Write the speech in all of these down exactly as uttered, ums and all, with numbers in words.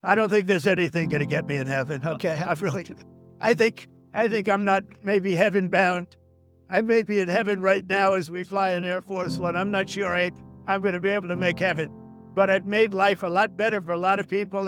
I don't think there's anything going to get me in heaven. Okay, I really, I think, I think I'm not maybe heaven bound. I may be in heaven right now as we fly in Air Force One. I'm not sure I, I'm going to be able to make heaven, but I've made life a lot better for a lot of people.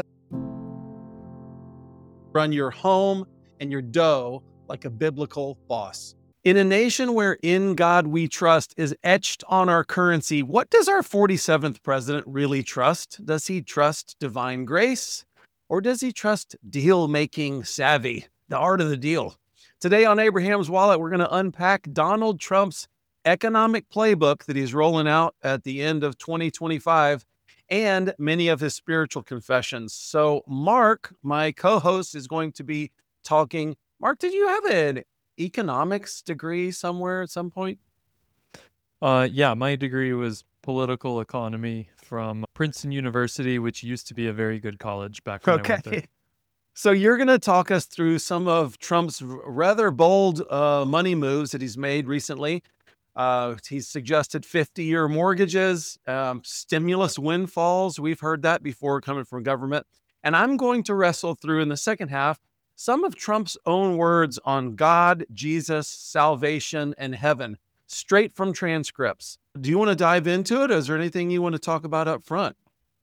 Run your home and your dough like a biblical boss. In a nation where "in God we trust" is etched on our currency, what does our forty-seventh president really trust? Does he trust divine grace, or does he trust deal-making savvy, the art of the deal? Today on Abraham's Wallet, we're going to unpack Donald Trump's economic playbook that he's rolling out at the end of twenty twenty-five and many of his spiritual confessions. So Mark, my co-host, is going to be talking. Mark, did you have an economics degree somewhere at some point? Uh, yeah, my degree was political economy from Princeton University, which used to be a very good college back when I went there. Okay. So you're going to talk us through some of Trump's r- rather bold uh, money moves that he's made recently. Uh, he's suggested fifty-year mortgages, um, stimulus windfalls. We've heard that before coming from government. And I'm going to wrestle through in the second half some of Trump's own words on God, Jesus, salvation, and heaven, straight from transcripts. Do you want to dive into it? Or is there anything you want to talk about up front?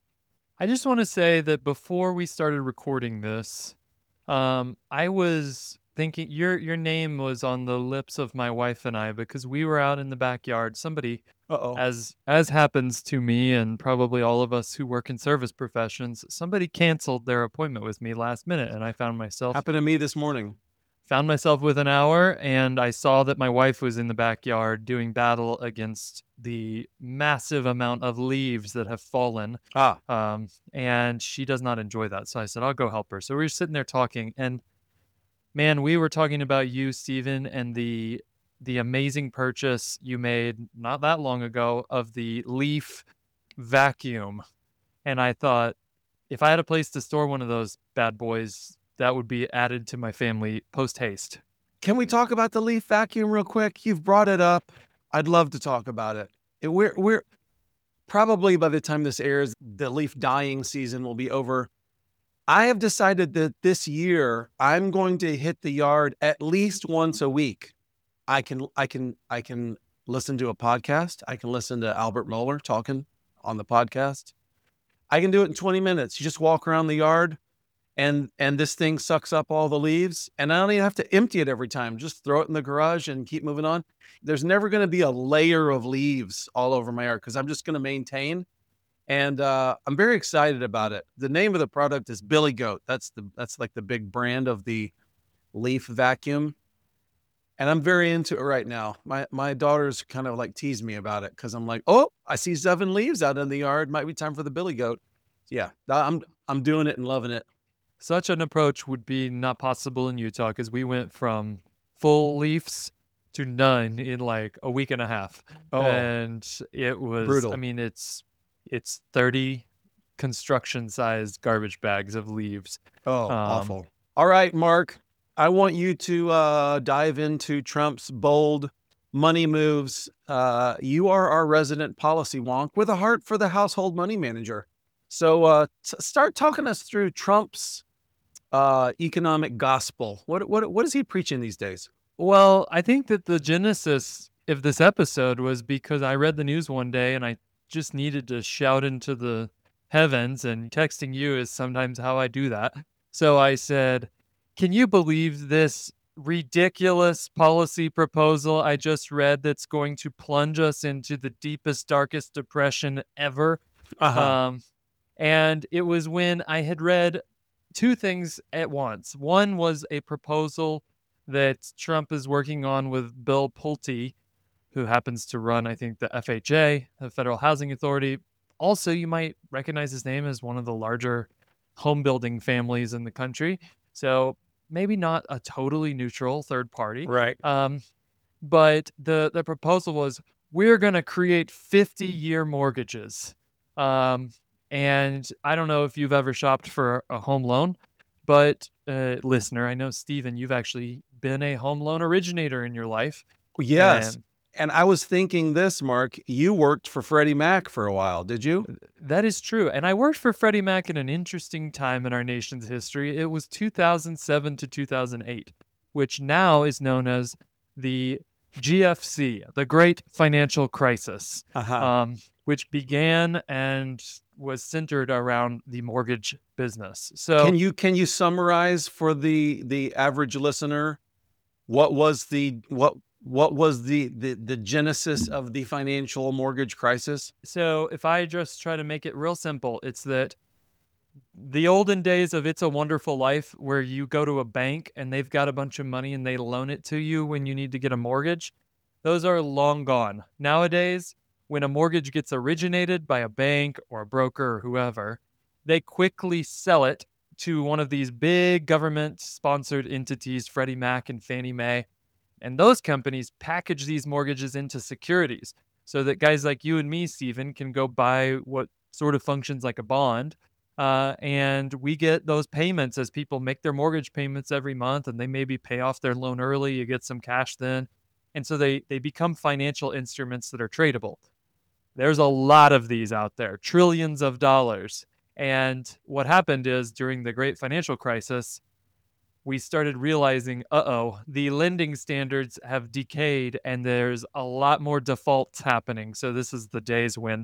I just want to say that before we started recording this, um, I was thinking your your name was on the lips of my wife and I because we were out in the backyard. Somebody, Uh-oh. as as happens to me and probably all of us who work in service professions, somebody canceled their appointment with me last minute, and I found myself Happened to me this morning. found myself with an hour, and I saw that my wife was in the backyard doing battle against the massive amount of leaves that have fallen. Ah, Um, and she does not enjoy that. So I said, I'll go help her. So we were sitting there talking, and man, we were talking about you, Stephen, and the the amazing purchase you made not that long ago of the Leaf vacuum. And I thought, if I had a place to store one of those bad boys, that would be added to my family post haste. can we talk about the Leaf vacuum real quick? You've brought it up. I'd love to talk about it. It- We're we're probably by the time this airs, the leaf dying season will be over. I have decided that this year I'm going to hit the yard at least once a week. I can I can I can listen to a podcast. I can listen to Albert Moeller talking on the podcast. I can do it in twenty minutes. You just walk around the yard and and this thing sucks up all the leaves, and I don't even have to empty it every time. Just throw it in the garage and keep moving on. There's never going to be a layer of leaves all over my yard because I'm just going to maintain. And uh, I'm very excited about it. The name of the product is Billy Goat. That's the that's like the big brand of the Leaf vacuum, and I'm very into it right now. My my daughters kind of like tease me about it because I'm like, oh, I see seven leaves out in the yard. Might be time for the Billy Goat. Yeah, I'm I'm doing it and loving it. Such an approach would be not possible in Utah because we went from full leaves to none in like a week and a half. Oh, And it was, brutal. I mean, it's it's thirty construction-sized garbage bags of leaves. Oh, Um, awful. All right, Mark, I want you to uh, dive into Trump's bold money moves. Uh, you are our resident policy wonk with a heart for the household money manager. So uh, t- start talking us through Trump's uh, economic gospel. What what what is he preaching these days? Well, I think that the genesis of this episode was because I read the news one day and I just needed to shout into the heavens, and texting you is sometimes how I do that. So I said, can you believe this ridiculous policy proposal I just read that's going to plunge us into the deepest, darkest depression ever? Uh-huh. Um, and it was when I had read two things at once. One was a proposal that Trump is working on with Bill Pulte, who happens to run, I think, the F H A, the Federal Housing Authority. Also, you might recognize his name as one of the larger home building families in the country. So maybe not a totally neutral third party. Right. Um, but the, the proposal was, we're going to create fifty-year mortgages. Um, and I don't know if you've ever shopped for a home loan, but uh, listener, I know, Stephen, you've actually been a home loan originator in your life. Yes. And And I was thinking this, Mark, you worked for Freddie Mac for a while, did you? That is true. And I worked for Freddie Mac in an interesting time in our nation's history. It was two thousand seven to two thousand eight, which now is known as the G F C, the Great Financial Crisis, Uh-huh. um, which began and was centered around the mortgage business. So Can you can you summarize for the the average listener what was the what what was the the, the genesis of the financial mortgage crisis? So if I just try to make it real simple, it's that the olden days of It's a Wonderful Life, where you go to a bank and they've got a bunch of money and they loan it to you when you need to get a mortgage, those are long gone. Nowadays, when a mortgage gets originated by a bank or a broker or whoever, they quickly sell it to one of these big government-sponsored entities, Freddie Mac and Fannie Mae, and those companies package these mortgages into securities so that guys like you and me, Stephen, can go buy what sort of functions like a bond. Uh, and we get those payments as people make their mortgage payments every month, and they maybe pay off their loan early. You get some cash then. And so they, they become financial instruments that are tradable. There's a lot of these out there, trillions of dollars. And what happened is during the Great Financial Crisis, we started realizing, uh-oh, the lending standards have decayed and there's a lot more defaults happening. So this is the days when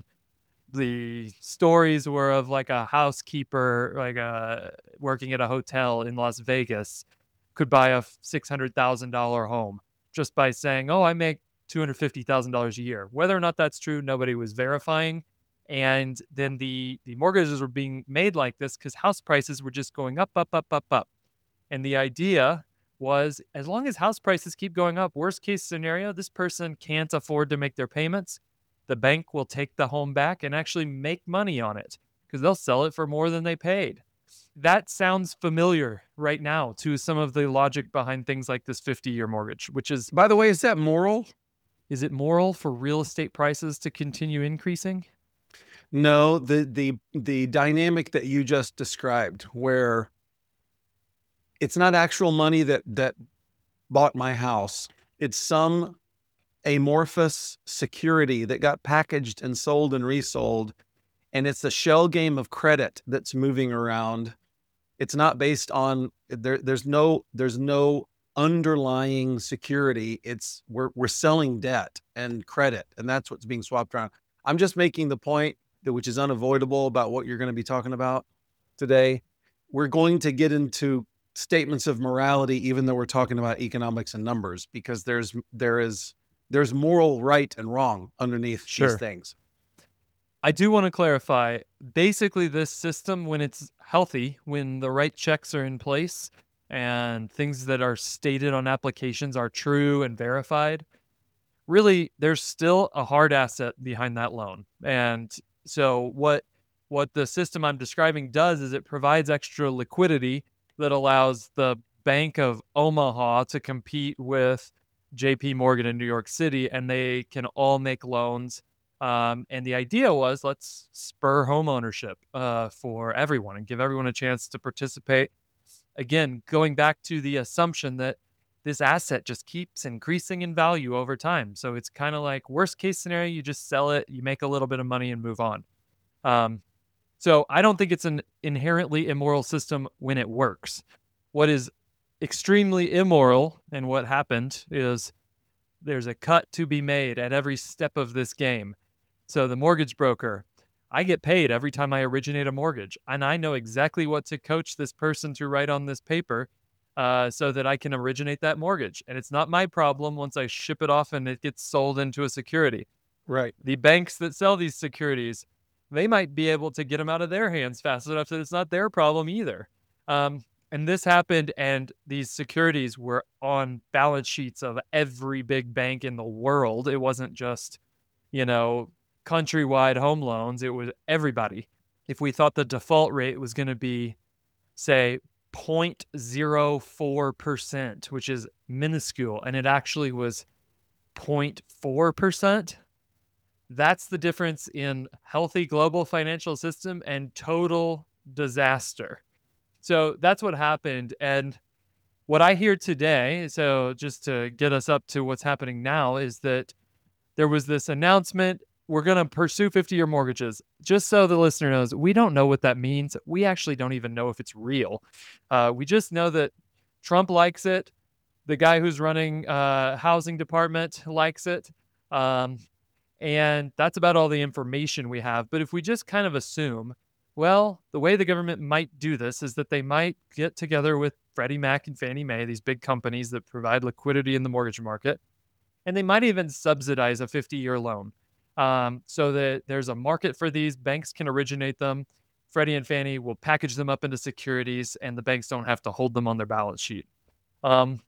the stories were of like a housekeeper, like a working at a hotel in Las Vegas, could buy a six hundred thousand dollars home just by saying, oh, I make two hundred fifty thousand dollars a year. Whether or not that's true, nobody was verifying. And then the, the mortgages were being made like this because house prices were just going up, up, up, up, up. And the idea was, as long as house prices keep going up, worst case scenario, this person can't afford to make their payments. The bank will take the home back and actually make money on it because they'll sell it for more than they paid. That sounds familiar right now to some of the logic behind things like this fifty-year mortgage, which is, By the way, is that moral? is it moral for real estate prices to continue increasing? No, the the the dynamic that you just described, where it's not actual money that that bought my house. It's some amorphous security that got packaged and sold and resold, and it's a shell game of credit that's moving around. It's not based on there. There's no there's no underlying security. It's we're we're selling debt and credit, and that's what's being swapped around. I'm just making the point that which is unavoidable about what you're going to be talking about today. We're going to get into statements of morality, even though we're talking about economics and numbers, because there's there is there's moral right and wrong underneath Sure. these things. I do want to clarify, basically this system, when it's healthy, when the right checks are in place and things that are stated on applications are true and verified, really there's still a hard asset behind that loan. And so what what the system I'm describing does is it provides extra liquidity that allows the Bank of Omaha to compete with J P Morgan in New York City, and they can all make loans. Um, and the idea was, let's spur home ownership uh, for everyone and give everyone a chance to participate. Again, going back to the assumption that this asset just keeps increasing in value over time. So it's kind of like worst case scenario, you just sell it, you make a little bit of money and move on. Um, so I don't think it's an inherently immoral system when it works. What is extremely immoral and what happened is there's a cut to be made at every step of this game. So the mortgage broker, I get paid every time I originate a mortgage, and I know exactly what to coach this person to write on this paper uh, so that I can originate that mortgage. And it's not my problem once I ship it off and it gets sold into a security. Right. The banks that sell these securities, they might be able to get them out of their hands fast enough that it's not their problem either. Um, and this happened, and these securities were on balance sheets of every big bank in the world. It wasn't just, you know, countrywide home loans. It was everybody. If we thought the default rate was going to be, say, zero point zero four percent, which is minuscule, and it actually was zero point four percent, that's the difference in healthy global financial system and total disaster. So that's what happened. And what I hear today, so just to get us up to what's happening now, is that there was this announcement, we're going to pursue fifty-year mortgages. Just so the listener knows, we don't know what that means. We actually don't even know if it's real. Uh, we just know that Trump likes it. The guy who's running uh, housing department likes it. Um, and that's about all the information we have. But if we just kind of assume, well, the way the government might do this is that they might get together with Freddie Mac and Fannie Mae, these big companies that provide liquidity in the mortgage market, and they might even subsidize a fifty-year loan um, so that there's a market for these. Banks can originate them. Freddie and Fannie will package them up into securities, and the banks don't have to hold them on their balance sheet. Um,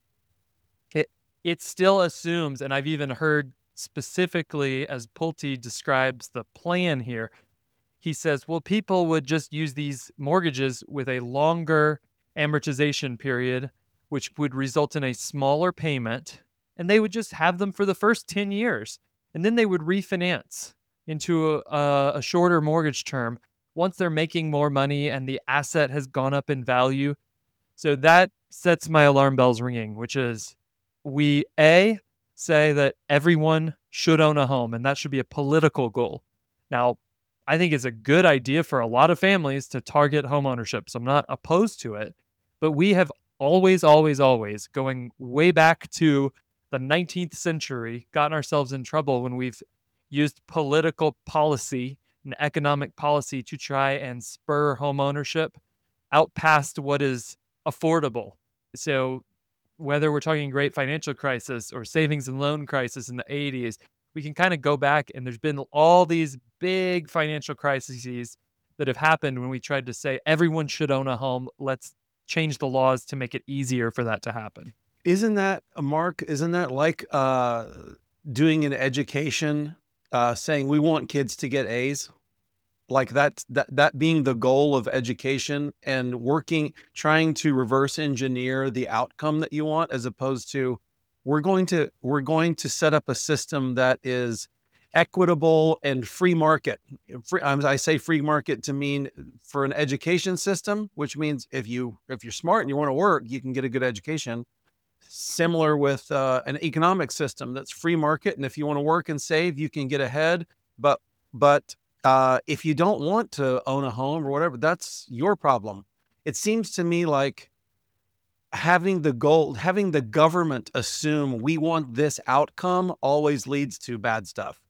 it, it still assumes, and I've even heard specifically as Pulte describes the plan here, he says, well, people would just use these mortgages with a longer amortization period, which would result in a smaller payment, and they would just have them for the first ten years. And then they would refinance into a, a shorter mortgage term once they're making more money and the asset has gone up in value. So that sets my alarm bells ringing, which is we, A, say that everyone should own a home, and that should be a political goal. Now, I think it's a good idea for a lot of families to target home ownership, so I'm not opposed to it. But we have always, always, always, going way back to the nineteenth century, gotten ourselves in trouble when we've used political policy and economic policy to try and spur home ownership out past what is affordable. So whether we're talking great financial crisis or savings and loan crisis in the eighties, we can kind of go back, and there's been all these big financial crises that have happened when we tried to say everyone should own a home. Let's change the laws to make it easier for that to happen. Isn't that, Mark, isn't that like uh, doing an education, uh, saying we want kids to get A's? Like that, that, that being the goal of education, and working, trying to reverse engineer the outcome that you want, as opposed to we're going to, we're going to set up a system that is equitable and free market. Free, I say free market to mean for an education system, which means if you, if you're smart and you want to work, you can get a good education. Similar with uh, an economic system that's free market. And if you want to work and save, you can get ahead. But, but uh, if you don't want to own a home or whatever, that's your problem. It seems to me like having the goal, having the government assume we want this outcome always leads to bad stuff.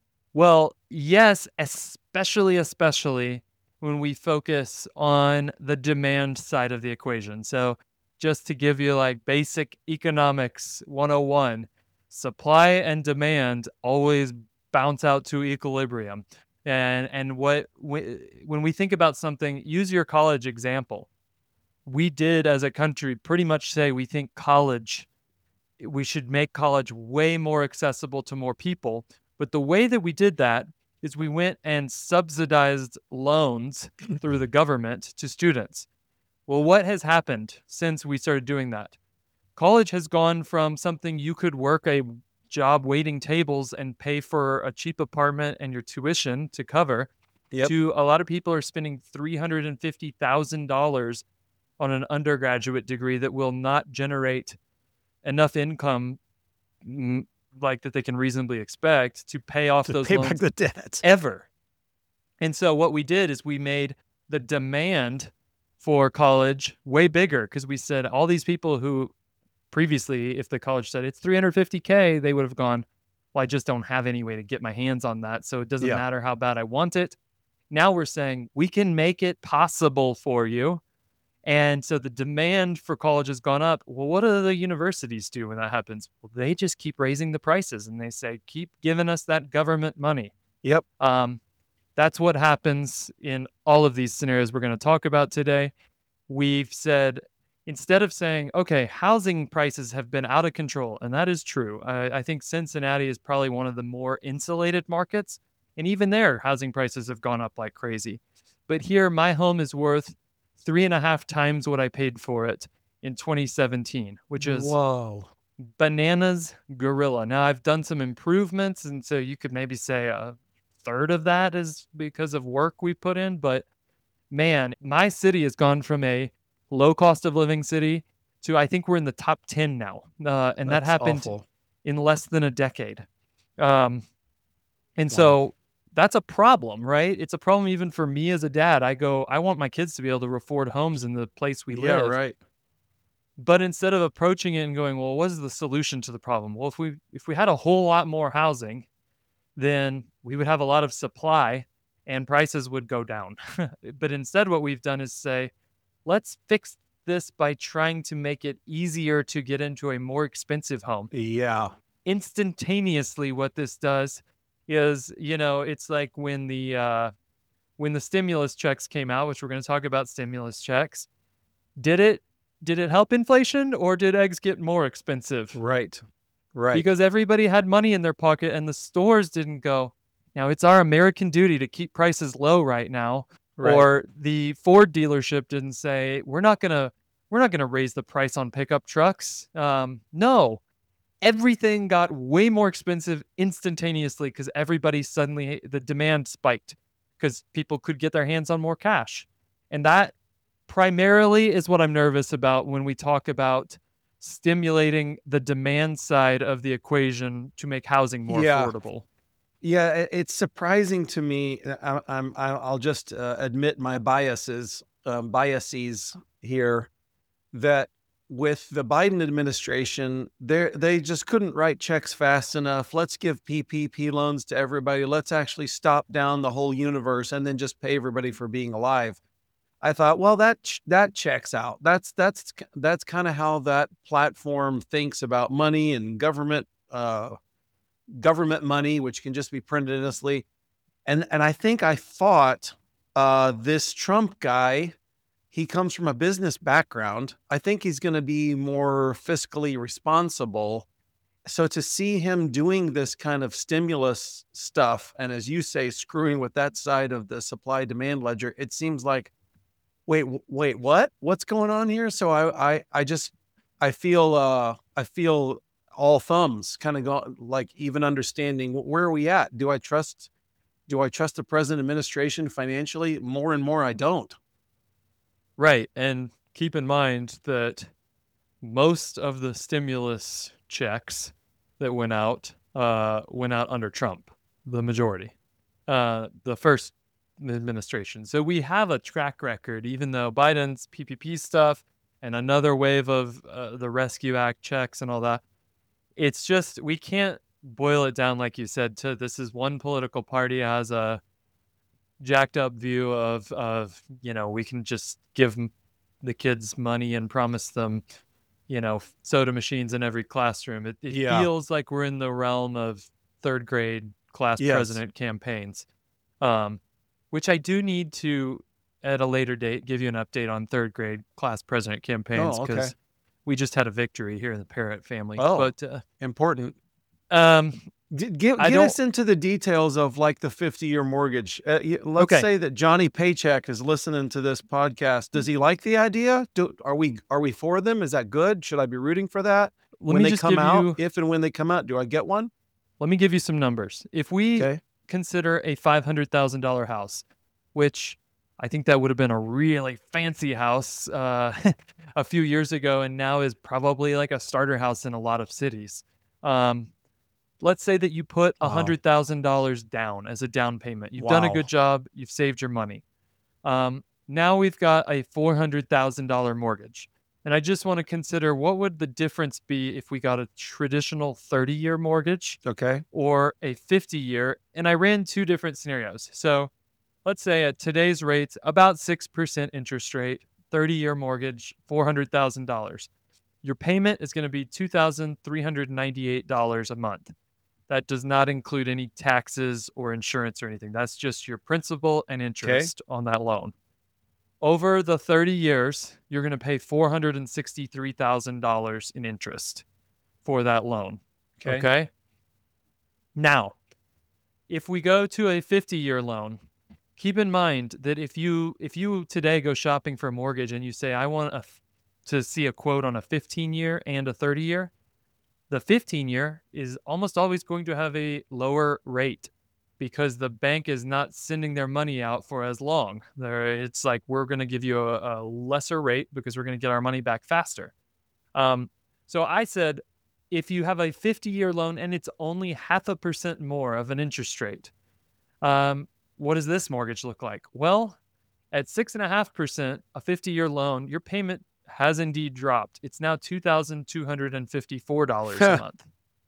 Well, yes, especially, especially when we focus on the demand side of the equation. So just to give you like basic economics one oh one, supply and demand always bounce out to equilibrium. And and what when we think about something, use your college example. We did as a country pretty much say we think college, we should make college way more accessible to more people. But the way that we did that is we went and subsidized loans through the government to students. Well, what has happened since we started doing that? College has gone from something you could work a job waiting tables and pay for a cheap apartment and your tuition to cover, yep, to a lot of people are spending three hundred fifty thousand dollars on an undergraduate degree that will not generate enough income mm, like that they can reasonably expect to pay off to those pay loans back the debt ever. And so what we did is we made the demand for college way bigger, because we said all these people who previously, if the college said it's three hundred fifty K, they would have gone, well, I just don't have any way to get my hands on that, so it doesn't yeah. matter how bad I want it. Now we're saying we can make it possible for you. And so the demand for college has gone up. Well, what do the universities do when that happens? Well, they just keep raising the prices, and they say, keep giving us that government money. Yep. Um, that's what happens in all of these scenarios we're going to talk about today. We've said, instead of saying, okay, housing prices have been out of control, and that is true. I, I think Cincinnati is probably one of the more insulated markets, and even there, housing prices have gone up like crazy. But here, my home is worth three and a half times what I paid for it in twenty seventeen, which is whoa, bananas gorilla. Now, I've done some improvements, and so you could maybe say a third of that is because of work we put in. But man, my city has gone from a low cost of living city to, I think we're in the top ten now. Uh, and That's that happened awful. in less than a decade. Um, And Wow. so that's a problem, right? It's a problem even for me as a dad. I go, I want my kids to be able to afford homes in the place we Yeah, live. right. But instead of approaching it and going, well, what is the solution to the problem? Well, if we if we had a whole lot more housing, then we would have a lot of supply and prices would go down. But instead, what we've done is say, let's fix this by trying to make it easier to get into a more expensive home. Yeah. Instantaneously, what this does is, you know, it's like when the uh, when the stimulus checks came out, which we're going to talk about stimulus checks. Did it did it help inflation or did eggs get more expensive? Right. Right. Because everybody had money in their pocket and the stores didn't go, now it's our American duty to keep prices low right now. Right. Or the Ford dealership didn't say, we're not gonna we're not gonna raise the price on pickup trucks. Um, no. Everything got way more expensive instantaneously because everybody suddenly the demand spiked because people could get their hands on more cash. And that primarily is what I'm nervous about when we talk about stimulating the demand side of the equation to make housing more Yeah. affordable. Yeah, i- it's surprising to me. I, I'm I- I'll just uh, admit my biases, um, biases here. That with the Biden administration, they they just couldn't write checks fast enough. Let's give P P P loans to everybody. Let's actually stop down the whole universe and then just pay everybody for being alive. I thought, well, that ch- that checks out. That's that's that's kind of how that platform thinks about money and government. Uh, government money, which can just be printed endlessly. And and I think I thought uh, this Trump guy, he comes from a business background. I think he's going to be more fiscally responsible. So to see him doing this kind of stimulus stuff, and as you say, screwing with that side of the supply demand ledger, it seems like, wait, w- wait, what? What's going on here? So I, I, I just, I feel, uh, I feel all thumbs, kind of go like even understanding wh- where are we at? Do I trust? Do I trust the present administration financially? More and more, I don't. Right. And keep in mind that most of the stimulus checks that went out uh, went out under Trump, the majority, uh, the first administration. So we have a track record, even though Biden's P P P stuff and another wave of uh, the Rescue Act checks and all that. It's just we can't boil it down like you said to this is one political party has a jacked up view of of you know we can just give m- the kids money and promise them you know soda machines in every classroom. It, it Yeah. feels like we're in the realm of third grade class Yes. president campaigns, um, which I do need to at a later date give you an update on third grade class president campaigns Oh, okay. because we just had a victory here in the Parrott family. Oh. But uh, Important. um, D- Get, I get don't- us into the details of like the fifty year mortgage. Uh, y- let's Okay. say that Johnny Paycheck is listening to this podcast. Does he like the idea? Do, are we are we for them? Is that good? Should I be rooting for that? let when me they just come give out, you if and when they come out, do I get one? let me give you some numbers. If we Okay. consider a five hundred thousand dollars house, which I think that would have been a really fancy house uh, a few years ago and now is probably like a starter house in a lot of cities. Um, let's say that you put Wow. one hundred thousand dollars down as a down payment. You've done a Wow. good job. You've saved your money. Um, now we've got a four hundred thousand dollars mortgage. And I just want to consider what would the difference be if we got a traditional thirty year mortgage Okay. or a fifty year. And I ran two different scenarios. So let's say at today's rates, about six percent interest rate, thirty year mortgage, four hundred thousand dollars. Your payment is going to be two thousand three hundred ninety-eight dollars a month. That does not include any taxes or insurance or anything. That's just your principal and interest on that loan. Over the thirty years, you're going to pay four hundred sixty-three thousand dollars in interest for that loan. Okay. Okay. Now, if we go to a fifty year loan, keep in mind that if you if you today go shopping for a mortgage and you say I want a, f- to see a quote on a fifteen year and a thirty year, the fifteen year is almost always going to have a lower rate because the bank is not sending their money out for as long. There, it's like we're going to give you a, a lesser rate because we're going to get our money back faster. Um, so I said, if you have a fifty-year loan and it's only half a percent more of an interest rate, um, what does this mortgage look like? Well, at six point five percent, a fifty-year loan, your payment has indeed dropped. It's now two thousand two hundred fifty-four dollars a month.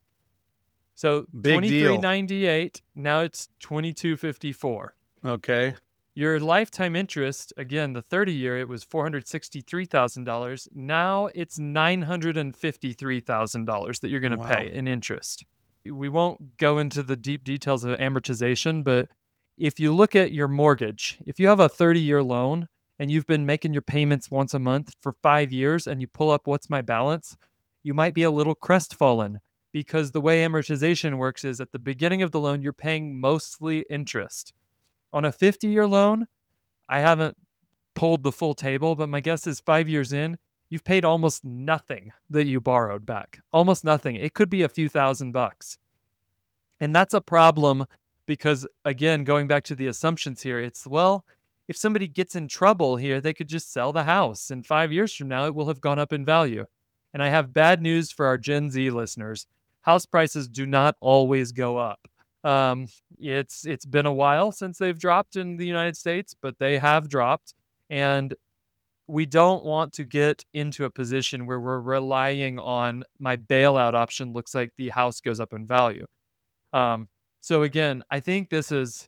So Big twenty-three deal. ninety-eight, now it's twenty-two fifty-four. Okay. Your lifetime interest, again, the thirty-year, it was four hundred sixty-three thousand dollars. Now it's nine hundred fifty-three thousand dollars that you're going to Wow. pay in interest. We won't go into the deep details of amortization, but if you look at your mortgage, if you have a thirty-year loan and you've been making your payments once a month for five years and you pull up what's my balance, you might be a little crestfallen because the way amortization works is at the beginning of the loan, you're paying mostly interest. On a fifty-year loan, I haven't pulled the full table, but my guess is five years in, you've paid almost nothing that you borrowed back. Almost nothing. It could be a few thousand bucks. And that's a problem because, again, going back to the assumptions here, it's, well, if somebody gets in trouble here, they could just sell the house. And five years from now, it will have gone up in value. And I have bad news for our Gen Z listeners. House prices do not always go up. Um, it's it's been a while since they've dropped in the United States, but they have dropped. And we don't want to get into a position where we're relying on my bailout option looks like the house goes up in value. Um, so again, I think this is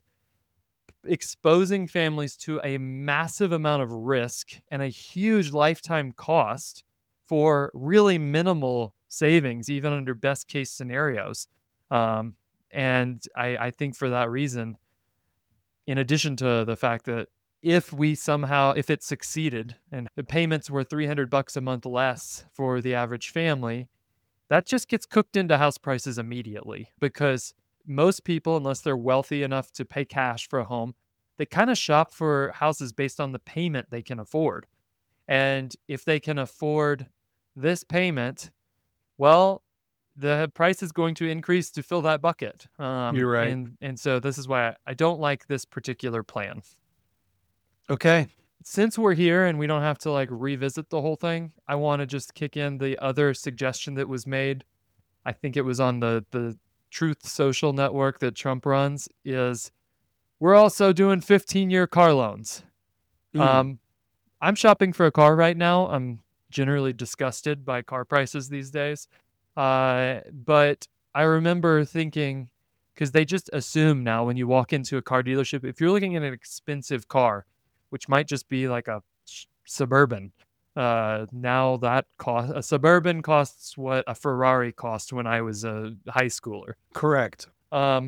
exposing families to a massive amount of risk and a huge lifetime cost for really minimal savings, even under best case scenarios. Um, and I, I think for that reason, in addition to the fact that if we somehow, if it succeeded and the payments were three hundred bucks a month less for the average family, that just gets cooked into house prices immediately because most people, unless they're wealthy enough to pay cash for a home, they kind of shop for houses based on the payment they can afford. And if they can afford this payment, well, the price is going to increase to fill that bucket. Um, You're right. And, and so this is why I, I don't like this particular plan. Okay. Since we're here and we don't have to like revisit the whole thing, I want to just kick in the other suggestion that was made. I think it was on the, the Truth Social network that Trump runs is we're also doing fifteen-year car loans. Mm. Um, I'm shopping for a car right now. I'm generally disgusted by car prices these days. Uh, but I remember thinking, because they just assume now when you walk into a car dealership, if you're looking at an expensive car, which might just be like a Suburban, uh, now that cost a Suburban costs what a Ferrari cost when I was a high schooler. Correct. Um,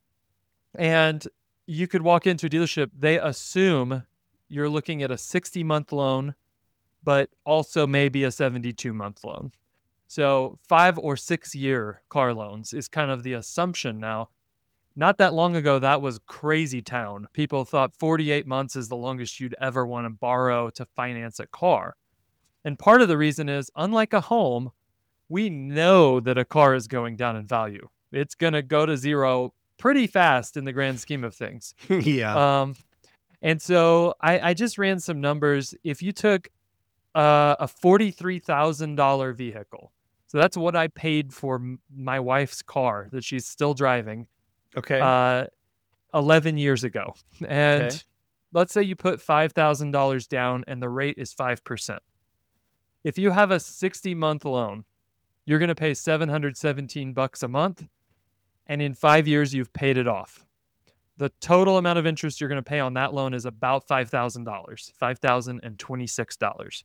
and you could walk into a dealership, they assume you're looking at a sixty month loan, but also maybe a seventy-two month loan. So five or six year car loans is kind of the assumption now. Not that long ago, that was crazy town. People thought forty-eight months is the longest you'd ever want to borrow to finance a car. And part of the reason is, unlike a home, we know that a car is going down in value. It's going to go to zero pretty fast in the grand scheme of things. Yeah. Um, and so I, I just ran some numbers. If you took uh, a forty-three thousand dollars vehicle, so that's what I paid for m- my wife's car that she's still driving Okay. uh, eleven years ago. And Okay. let's say you put five thousand dollars down and the rate is five percent. If you have a sixty month loan, you're going to pay seven hundred seventeen bucks a month. And in five years, you've paid it off. The total amount of interest you're going to pay on that loan is about five thousand dollars, five thousand twenty-six dollars.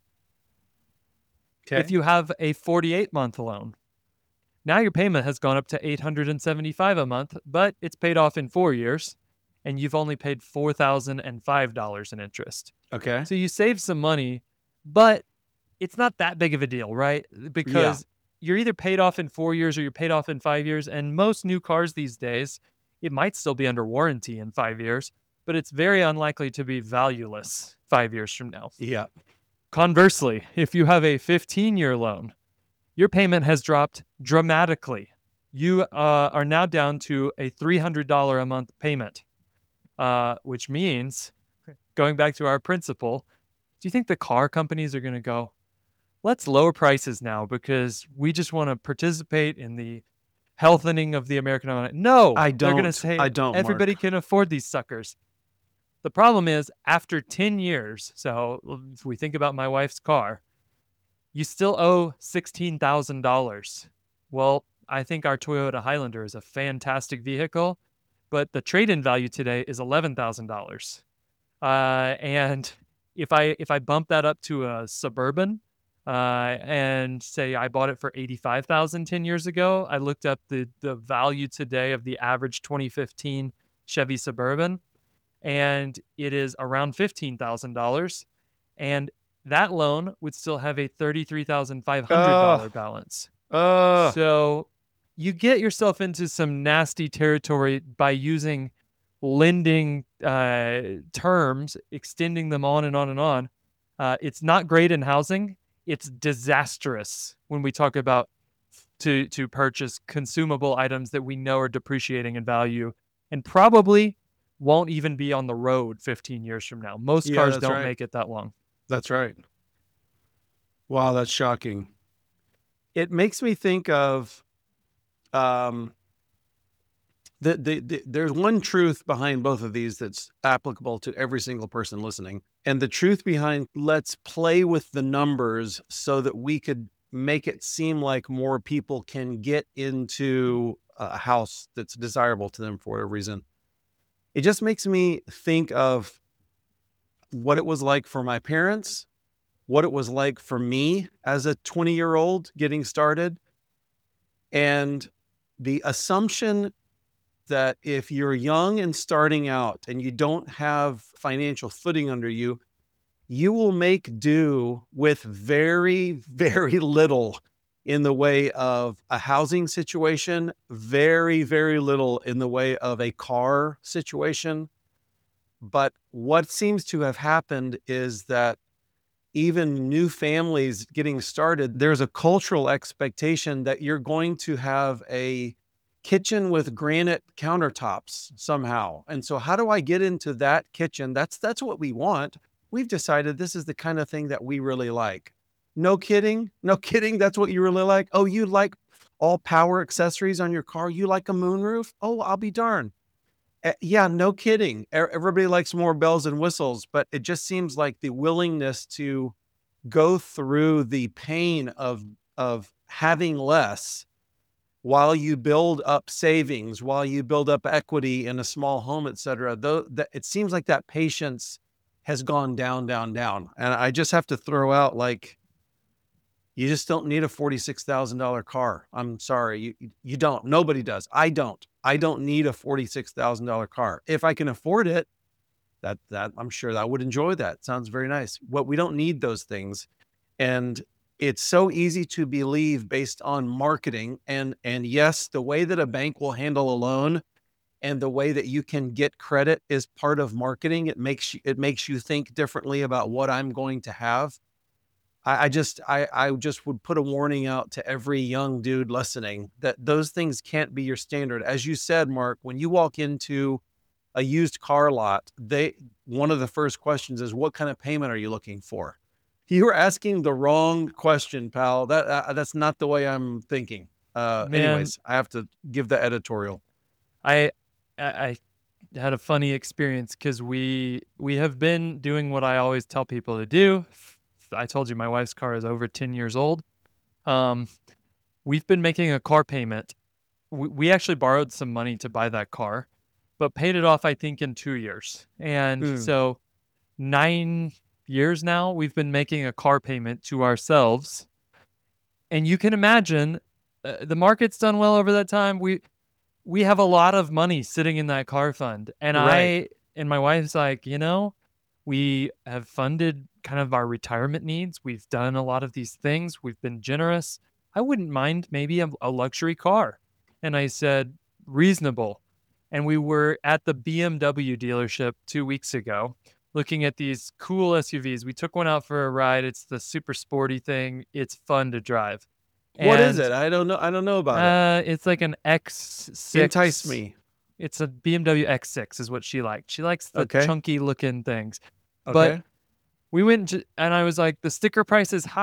Okay. If you have a forty-eight month loan, now your payment has gone up to eight hundred seventy-five dollars a month, but it's paid off in four years, and you've only paid four thousand five dollars in interest. Okay. So you save some money, but it's not that big of a deal, right? Because you're either paid off in four years or you're paid off in five years. And most new cars these days, it might still be under warranty in five years, but it's very unlikely to be valueless five years from now. Yeah. Conversely, if you have a fifteen-year loan, your payment has dropped dramatically. You uh, are now down to a three hundred dollars a month payment, uh, which means, going back to our principle, do you think the car companies are going to go, let's lower prices now because we just want to participate in the healthening of the American economy. No, I they're going to don't. say I don't, Mark. everybody can afford these suckers. The problem is after ten years, so if we think about my wife's car, you still owe sixteen thousand dollars. Well, I think our Toyota Highlander is a fantastic vehicle, but the trade-in value today is eleven thousand dollars. Uh, and if I if I bump that up to a Suburban, uh, and say I bought it for eighty-five thousand ten years ago, I looked up the the value today of the average twenty fifteen Chevy Suburban, and it is around fifteen thousand dollars, and that loan would still have a thirty-three thousand five hundred dollars Ugh. balance. Uh, So you get yourself into some nasty territory by using lending uh, terms, extending them on and on and on. Uh, it's not great in housing. It's disastrous when we talk about to to purchase consumable items that we know are depreciating in value and probably won't even be on the road fifteen years from now. Most Yeah, cars that's don't right. make it that long. That's right. Wow, that's shocking. It makes me think of um, the, the, the there's one truth behind both of these that's applicable to every single person listening. And the truth behind let's play with the numbers so that we could make it seem like more people can get into a house that's desirable to them for whatever reason. It just makes me think of what it was like for my parents, what it was like for me as a twenty year old getting started, and the assumption that if you're young and starting out and you don't have financial footing under you, you will make do with very, very little in the way of a housing situation, very, very little in the way of a car situation. But what seems to have happened is that even new families getting started, there's a cultural expectation that you're going to have a kitchen with granite countertops somehow. And so how do I get into that kitchen? That's that's what we want. We've decided this is the kind of thing that we really like. No kidding. No kidding. That's what you really like. Oh, you like all power accessories on your car? You like a moonroof? Oh, I'll be darned. Uh, yeah, no kidding. E- Everybody likes more bells and whistles, but it just seems like the willingness to go through the pain of of having less while you build up savings, while you build up equity in a small home, et cetera. Though that it seems like that patience has gone down, down, down. And I just have to throw out like, you just don't need a forty-six thousand dollars car. I'm sorry. You, you don't. Nobody does. I don't. I don't need a forty-six thousand dollars car. If I can afford it, that, that I'm sure that I would enjoy that. Sounds very nice. What we don't need those things. And it's so easy to believe based on marketing. And, and yes, the way that a bank will handle a loan and the way that you can get credit is part of marketing. It makes you, it makes you think differently about what I'm going to have. I, I just, I, I just would put a warning out to every young dude listening that those things can't be your standard. As you said, Mark, when you walk into a used car lot, they, one of the first questions is, what kind of payment are you looking for? You were asking the wrong question, pal. That, uh, that's not the way I'm thinking. Uh, Man. anyways, I have to give the editorial. I I I had a funny experience because we we have been doing what I always tell people to do. I told you my wife's car is over ten years old. Um, we've been making a car payment. We, we actually borrowed some money to buy that car, but paid it off, I think, in two years. And Mm. so nine years now, we've been making a car payment to ourselves. And you can imagine uh, the market's done well over that time. We we have a lot of money sitting in that car fund. And Right. I and my wife's like, you know, we have funded kind of our retirement needs. We've done a lot of these things. We've been generous. I wouldn't mind maybe a, a luxury car. And I said, reasonable. And we were at the B M W dealership two weeks ago looking at these cool S U Vs. We took one out for a ride. It's the super sporty thing. It's fun to drive. What is And, it? I don't know. I don't know about it. Uh, it's like an X six. Entice me. It's a B M W X six is what she liked. She likes the Okay. chunky looking things. Okay. But we went to, and I was like, the sticker price is high,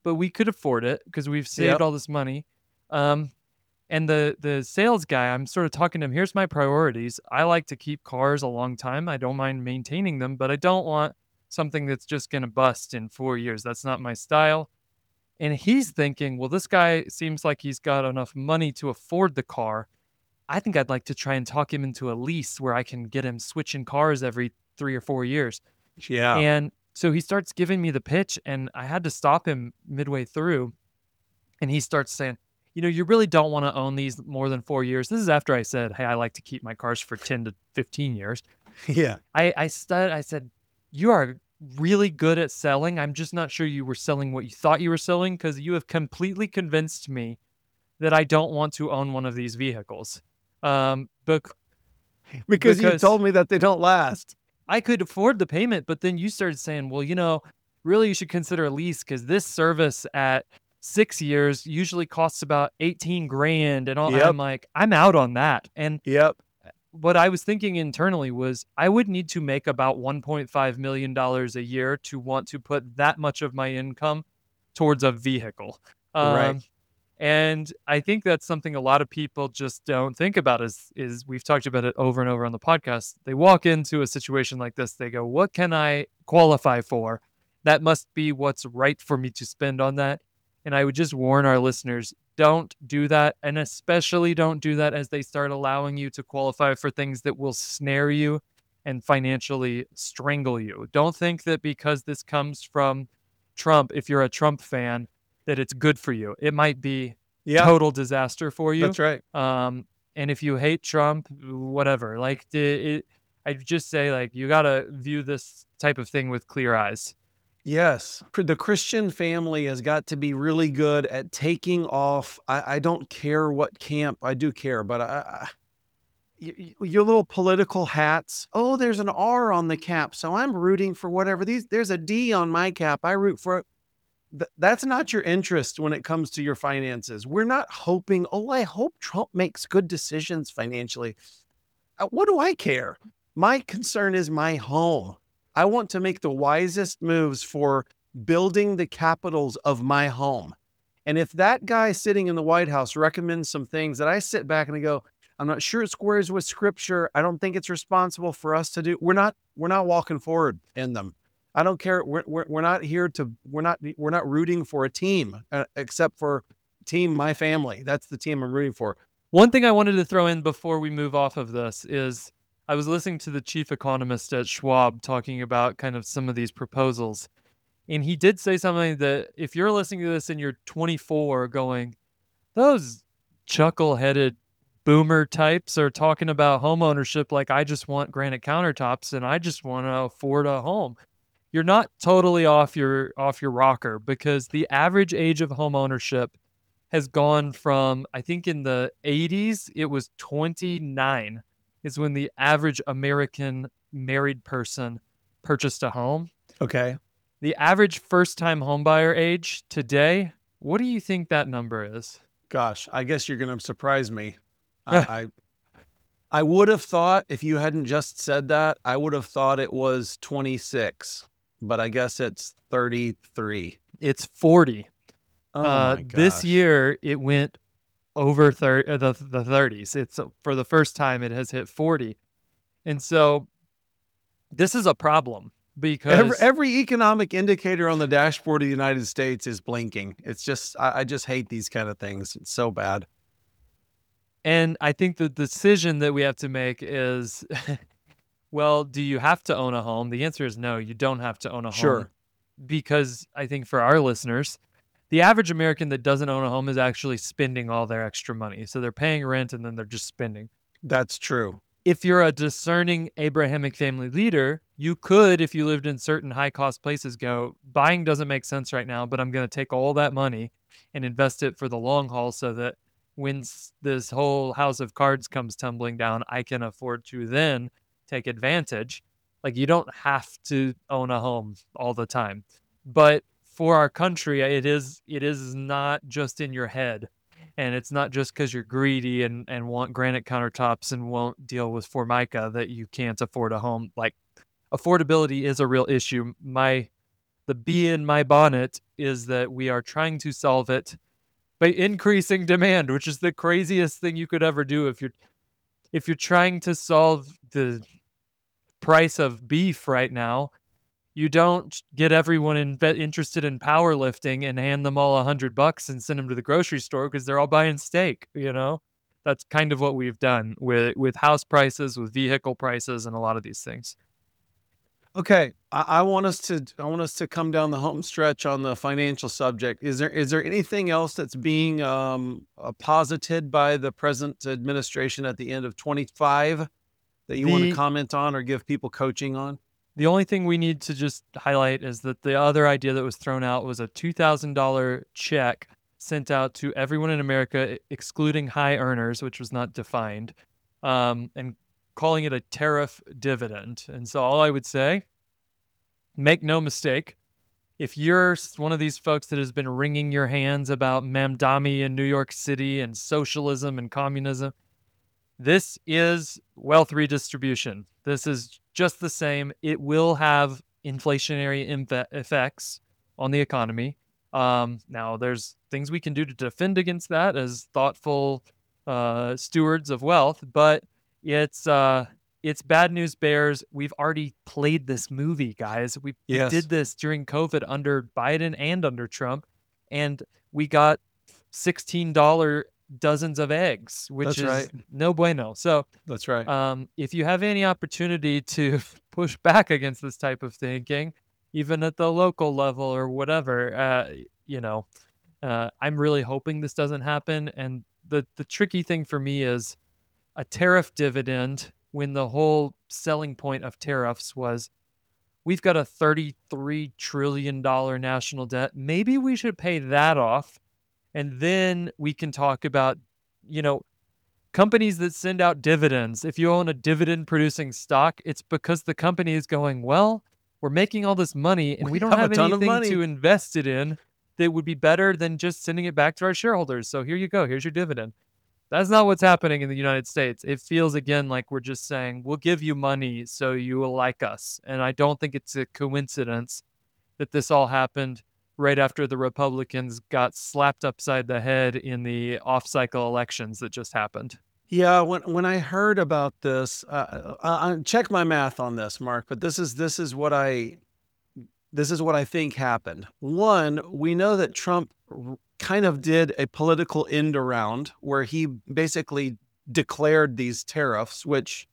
but we could afford it because we've saved Yep. all this money. Um, and the the sales guy, I'm sort of talking to him. Here's my priorities. I like to keep cars a long time. I don't mind maintaining them, but I don't want something that's just going to bust in four years. That's not my style. And he's thinking, well, this guy seems like he's got enough money to afford the car. I think I'd like to try and talk him into a lease where I can get him switching cars every three or four years. Yeah. And so he starts giving me the pitch, and I had to stop him midway through. And he starts saying, you know, you really don't want to own these more than four years. This is after I said, hey, I like to keep my cars for ten to fifteen years. yeah. I, I, stud, I said, you are really good at selling. I'm just not sure you were selling what you thought you were selling, because you have completely convinced me that I don't want to own one of these vehicles. Um, but Because, you Because- told me that they don't last. I could afford the payment, but then you started saying, well, you know, really you should consider a lease because this service at six years usually costs about eighteen grand. And all. Yep. I'm like, I'm out on that. And Yep. what I was thinking internally was I would need to make about one point five million dollars a year to want to put that much of my income towards a vehicle. Um, Right. And I think that's something a lot of people just don't think about is, is we've talked about it over and over on the podcast. They walk into a situation like this. They go, what can I qualify for? That must be what's right for me to spend on that. And I would just warn our listeners, don't do that. And especially don't do that as they start allowing you to qualify for things that will snare you and financially strangle you. Don't think that because this comes from Trump, if you're a Trump fan, that it's good for you. It might be Yeah. total disaster for you. That's right. Um, and if you hate Trump, whatever, like it, it, I just say like, you got to view this type of thing with clear eyes. Yes. Cr- The Christian family has got to be really good at taking off. I, I don't care what camp. I do care, but I, I, y- y- your little political hats. Oh, there's an R on the cap, so I'm rooting for whatever. These there's a D on my cap. I root for. Th- That's not your interest when it comes to your finances. We're not hoping. Oh, I hope Trump makes good decisions financially. Uh, What do I care? My concern is my home. I want to make the wisest moves for building the capitals of my home. And if that guy sitting in the White House recommends some things that I sit back and I go, I'm not sure it squares with scripture. I don't think it's responsible for us to do. We're not, we're not walking forward in them. I don't care. We're, we're, we're not here to, we're not, we're not rooting for a team uh, except for team, my family. That's the team I'm rooting for. One thing I wanted to throw in before we move off of this is I was listening to the chief economist at Schwab talking about kind of some of these proposals. And he did say something that if you're listening to this and you're twenty-four going, those chuckle-headed boomer types are talking about home ownership like I just want granite countertops and I just want to afford a home. You're not totally off your off your rocker, because the average age of home ownership has gone from, I think in the eighties, it was twenty-nine is when the average American married person purchased a home. Okay. The average first-time homebuyer age today, what do you think that number is? Gosh, I guess you're going to surprise me. I, I I would have thought, if you hadn't just said that, I would have thought it was twenty-six, but I guess it's thirty-three. It's forty. Oh uh, my this gosh. year, it went over thir- uh, the the thirties. It's uh, for the first time it has hit forty, and so this is a problem because Every, every economic indicator on the dashboard of the United States is blinking. It's just, I, I just hate these kind of things. It's so bad. and I think the decision that we have to make is, well, do you have to own a home? The answer is no. You don't have to own a home. Sure. Because I think for our listeners, the average American that doesn't own a home is actually spending all their extra money. So they're paying rent and then they're just spending. That's true. If you're a discerning Abrahamic family leader, you could, if you lived in certain high cost places, go, buying doesn't make sense right now, but I'm going to take all that money and invest it for the long haul so that when s- this whole house of cards comes tumbling down, I can afford to then take advantage. Like, you don't have to own a home all the time. But for our country, it is it is not just in your head. And it's not just because you're greedy and, and want granite countertops and won't deal with Formica that you can't afford a home. Like, affordability is a real issue. My the bee in my bonnet is that we are trying to solve it by increasing demand, which is the craziest thing you could ever do if you're if you're trying to solve the price of beef right now. You don't get everyone in, interested in powerlifting and hand them all a hundred bucks and send them to the grocery store because they're all buying steak. You know, that's kind of what we've done with with house prices, with vehicle prices, and a lot of these things. Okay, I, I want us to I want us to come down the home stretch on the financial subject. Is there is there anything else that's being um, uh, posited by the present administration at the end of twenty-five that you want to The comment on or give people coaching on? the only thing we need to just highlight is that the other idea that was thrown out was a two thousand dollars check sent out to everyone in America, excluding high earners, which was not defined, um, and calling it a tariff dividend. And so all I would say, make no mistake, if you're one of these folks that has been wringing your hands about Mamdani in New York City and socialism and communism, this is wealth redistribution. This is just the same. It will have inflationary imfe- effects on the economy. Um, now, there's things we can do to defend against that as thoughtful uh, stewards of wealth, but it's uh, it's bad news bears. We've already played this movie, guys. We, Yes. we did this during COVID under Biden and under Trump, and we got sixteen dollars dozens of eggs, which That's is right. no bueno. So That's right. um, if you have any opportunity to push back against this type of thinking, even at the local level or whatever, uh, you know, uh, I'm really hoping this doesn't happen. And the, the tricky thing for me is a tariff dividend, when the whole selling point of tariffs was we've got a thirty-three trillion dollars national debt. Maybe we should pay that off. And then we can talk about, you know, companies that send out dividends. If you own a dividend producing stock, it's because the company is going, well, we're making all this money and we, We don't have a have ton of anything money. to invest it in that would be better than just sending it back to our shareholders. So here you go. Here's your dividend. That's not what's happening in the United States. It feels, again, like we're just saying, we'll give you money so you will like us. And I don't think it's a coincidence that this all happened right after the Republicans got slapped upside the head in the off-cycle elections that just happened. Yeah, when when I heard about this, uh, I, I check my math on this, Mark. But this is this is what I this is what I think happened. One, we know that Trump r- kind of did a political end around where he basically declared these tariffs, which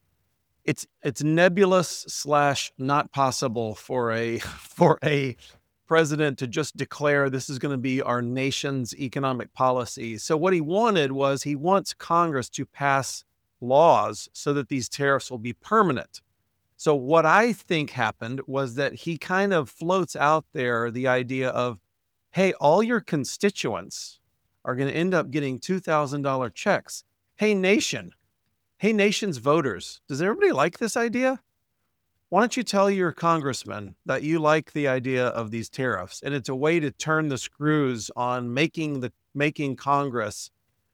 it's it's nebulous slash not possible for a for a president to just declare this is going to be our nation's economic policy. So what he wanted was he wants Congress to pass laws so that these tariffs will be permanent. So what I think happened was that he kind of floats out there the idea of, hey, all your constituents are going to end up getting two thousand dollars checks. Hey, nation. Hey, nation's voters. Does everybody like this idea? Why don't you tell your congressman that you like the idea of these tariffs? And it's a way to turn the screws on making the making Congress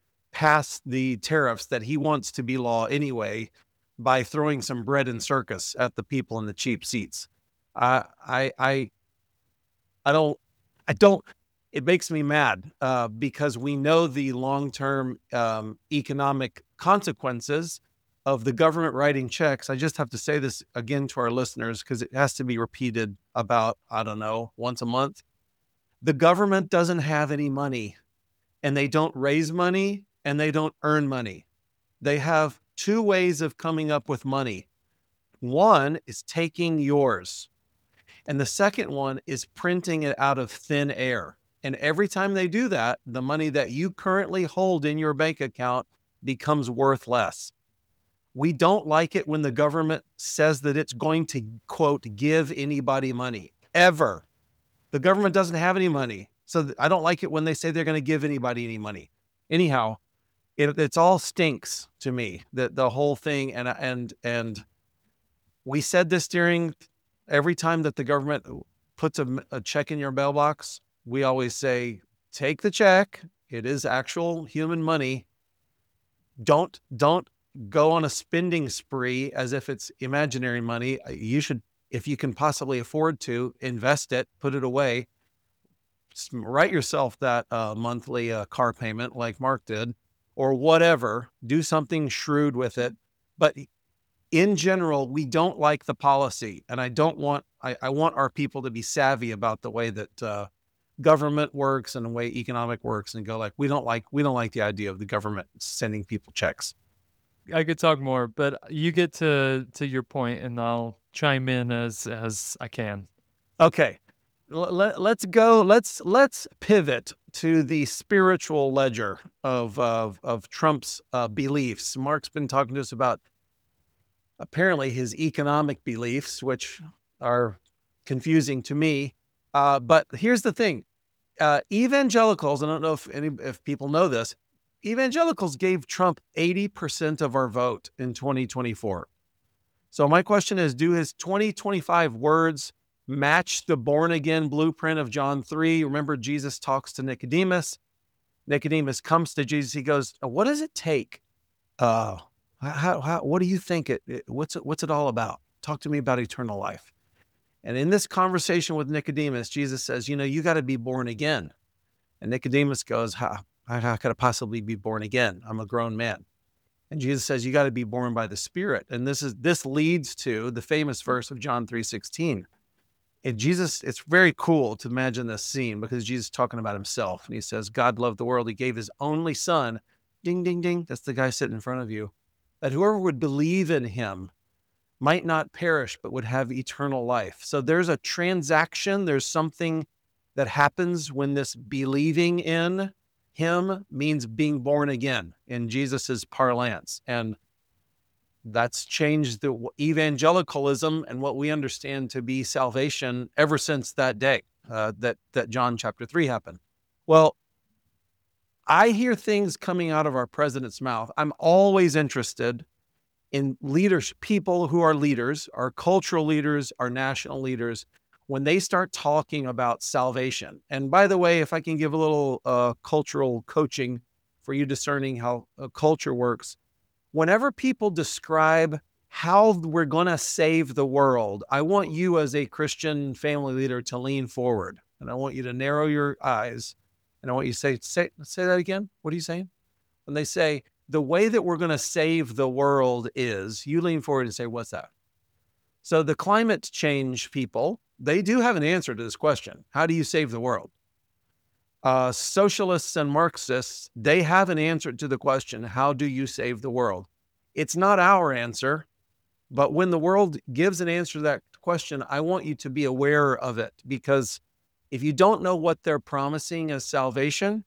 pass the tariffs that he wants to be law anyway by throwing some bread and circus at the people in the cheap seats. I I I I don't I don't it makes me mad uh, because we know the long-term um, economic consequences of the government writing checks. I just have to say this again to our listeners because it has to be repeated about, I don't know, once a month. The government doesn't have any money, and they don't raise money and they don't earn money. They have two ways of coming up with money. One is taking yours, and the second one is printing it out of thin air. And every time they do that, the money that you currently hold in your bank account becomes worth less. We don't like it when the government says that it's going to, quote, give anybody money, ever. The government doesn't have any money. So I don't like it when they say they're going to give anybody any money. Anyhow, it it's all stinks to me, the, the whole thing. And, and, and we said this during every time that the government puts a, a check in your mailbox, we always say, take the check. It is actual human money. Don't, don't, go on a spending spree as if it's imaginary money. You should If you can possibly afford to, invest it, put it away, write yourself that uh, monthly uh, car payment like Mark did, or whatever. Do something shrewd with it. But in general, we don't like the policy, and I don't want. I, I want our people to be savvy about the way that uh, government works and the way economic works, and go like, we don't like we don't like the idea of the government sending people checks. I could talk more, but you get to to your point, and I'll chime in as as I can. Okay, let, let's go. Let's let's pivot to the spiritual ledger of of, of Trump's uh, beliefs. Mark's been talking to us about apparently his economic beliefs, which are confusing to me. Uh, but here's the thing: uh, evangelicals. I don't know if any if people know this. Evangelicals gave Trump eighty percent of our vote in twenty twenty-four. So my question is, do his twenty twenty-five words match the born-again blueprint of John three? Remember, Jesus talks to Nicodemus. Nicodemus comes to Jesus. He goes, what does it take? Uh, how, how, what do you think? It, it what's it, what's it all about? Talk to me about eternal life. And in this conversation with Nicodemus, Jesus says, you know, you got to be born again. And Nicodemus goes, how? How could I possibly be born again? I'm a grown man. And Jesus says, you got to be born by the Spirit. And this is this leads to the famous verse of John three sixteen. And Jesus, it's very cool to imagine this scene because Jesus is talking about himself. And he says, God loved the world. He gave his only son. Ding, ding, ding. That's the guy sitting in front of you. That whoever would believe in him might not perish, but would have eternal life. So there's a transaction. There's something that happens when this believing in him means being born again in Jesus's parlance. And that's changed the evangelicalism and what we understand to be salvation ever since that day uh, that, that John chapter three happened. Well, I hear things coming out of our president's mouth. I'm always interested in leaders, people who are leaders, our cultural leaders, our national leaders, when they start talking about salvation. And by the way, if I can give a little uh, cultural coaching for you discerning how uh, culture works, whenever people describe how we're going to save the world, I want you as a Christian family leader to lean forward. And I want you to narrow your eyes. And I want you to say, say, say that again. What are you saying? When they say, the way that we're going to save the world is, you lean forward and say, what's that? So the climate change people, they do have an answer to this question. How do you save the world? Uh, socialists and Marxists, they have an answer to the question, how do you save the world? It's not our answer, but when the world gives an answer to that question, I want you to be aware of it, because if you don't know what they're promising as salvation,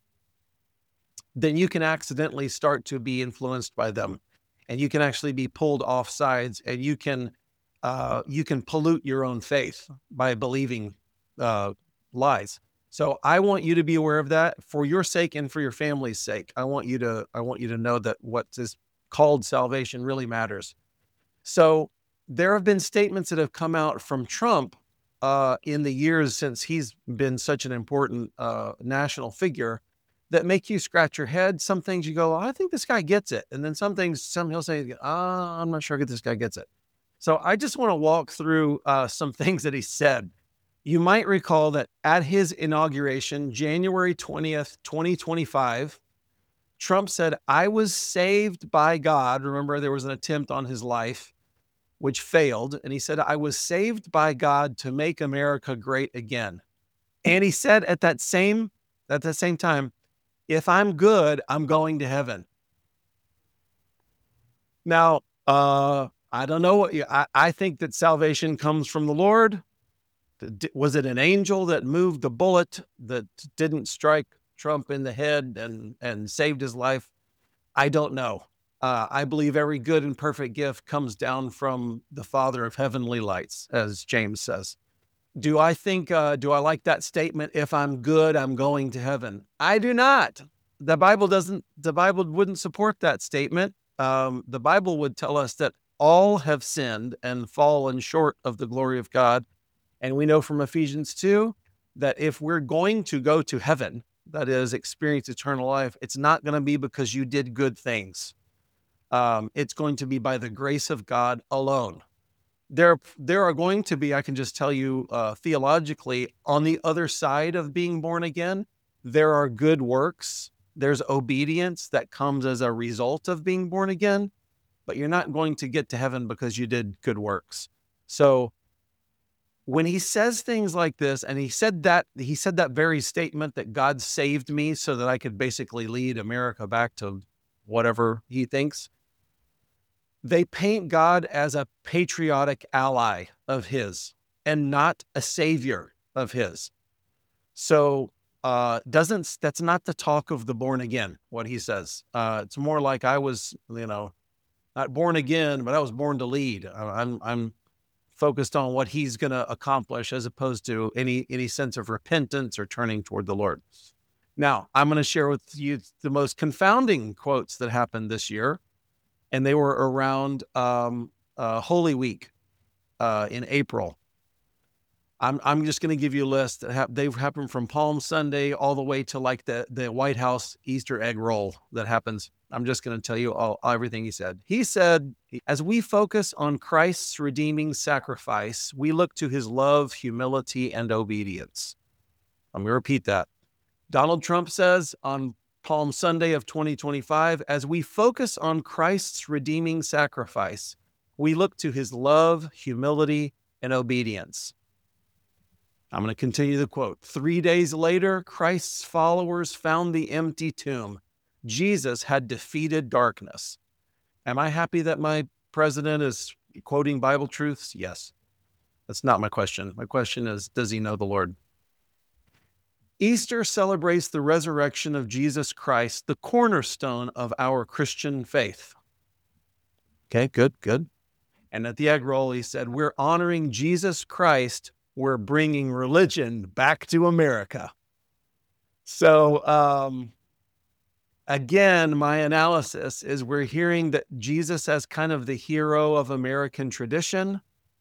then you can accidentally start to be influenced by them, and you can actually be pulled off sides, and you can Uh, you can pollute your own faith by believing uh, lies. So I want you to be aware of that for your sake and for your family's sake. I want you to I want you to know that what is called salvation really matters. So there have been statements that have come out from Trump uh, in the years since he's been such an important uh, national figure that make you scratch your head. Some things you go, oh, I think this guy gets it. And then some things, some he'll say, ah, I'm not sure if this guy gets it. So I just want to walk through uh, some things that he said. You might recall that at his inauguration, January twentieth, twenty twenty-five, Trump said, I was saved by God. Remember, there was an attempt on his life, which failed. And he said, I was saved by God to make America great again. And he said at that same, at the same time, if I'm good, I'm going to heaven. Now, uh, I don't know what you, I, I think that salvation comes from the Lord. Was it an angel that moved the bullet that didn't strike Trump in the head and, and saved his life? I don't know. Uh, I believe every good and perfect gift comes down from the Father of heavenly lights, as James says. Do I think, uh, do I like that statement? If I'm good, I'm going to heaven. I do not. The Bible doesn't, the Bible wouldn't support that statement. Um, the Bible would tell us that all have sinned and fallen short of the glory of God. And we know from Ephesians two that if we're going to go to heaven, that is, experience eternal life, it's not going to be because you did good things. Um, it's going to be by the grace of God alone. there, there are going to be, I can just tell you uh, theologically, on the other side of being born again, there are good works. There's obedience that comes as a result of being born again, but you're not going to get to heaven because you did good works. So when he says things like this, and he said that, he said that very statement that God saved me so that I could basically lead America back to whatever he thinks, they paint God as a patriotic ally of his and not a savior of his. So uh, doesn't that's not the talk of the born again, what he says. Uh, it's more like I was, you know, not born again, but I was born to lead. I'm, I'm focused on what he's going to accomplish as opposed to any, any sense of repentance or turning toward the Lord. Now, I'm going to share with you the most confounding quotes that happened this year. And they were around um, uh, Holy Week uh, in April. I'm I'm just going to give you a list that ha- they've happened from Palm Sunday all the way to like the, the White House Easter egg roll that happens. I'm just going to tell you all, everything he said. He said, as we focus on Christ's redeeming sacrifice, we look to his love, humility, and obedience. I'm going to repeat that. Donald Trump says on Palm Sunday of twenty twenty-five, as we focus on Christ's redeeming sacrifice, we look to his love, humility, and obedience. I'm going to continue the quote. Three days later, Christ's followers found the empty tomb. Jesus had defeated darkness. Am I happy that my president is quoting Bible truths? Yes. That's not my question. My question is, does he know the Lord? Easter celebrates the resurrection of Jesus Christ, the cornerstone of our Christian faith. Okay, good, good. And at the egg roll, he said, we're honoring Jesus Christ. We're bringing religion back to America. So, um, again, my analysis is we're hearing that Jesus as kind of the hero of American tradition.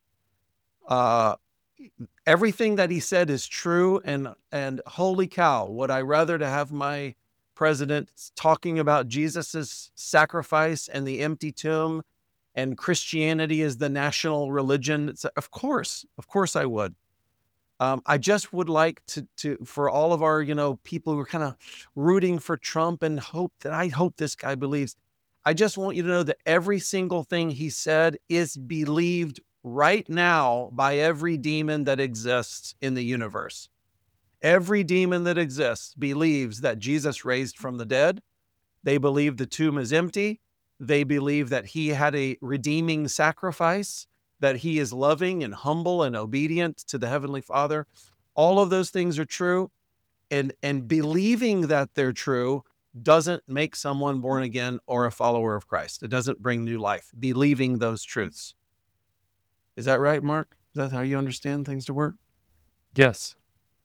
Uh, Everything that he said is true, and and holy cow, would I rather to have my president talking about Jesus's sacrifice and the empty tomb and Christianity as the national religion? It's, of course, of course I would. Um, I just would like to, to, for all of our, you know, people who are kind of rooting for Trump and hope that I hope this guy believes. I just want you to know that every single thing he said is believed right now by every demon that exists in the universe. Every demon that exists believes that Jesus raised from the dead. They believe the tomb is empty. They believe that he had a redeeming sacrifice, that he is loving and humble and obedient to the Heavenly Father. All of those things are true. And, and believing that they're true doesn't make someone born again or a follower of Christ. It doesn't bring new life, believing those truths. Is that right, Mark? Is that how you understand things to work? Yes.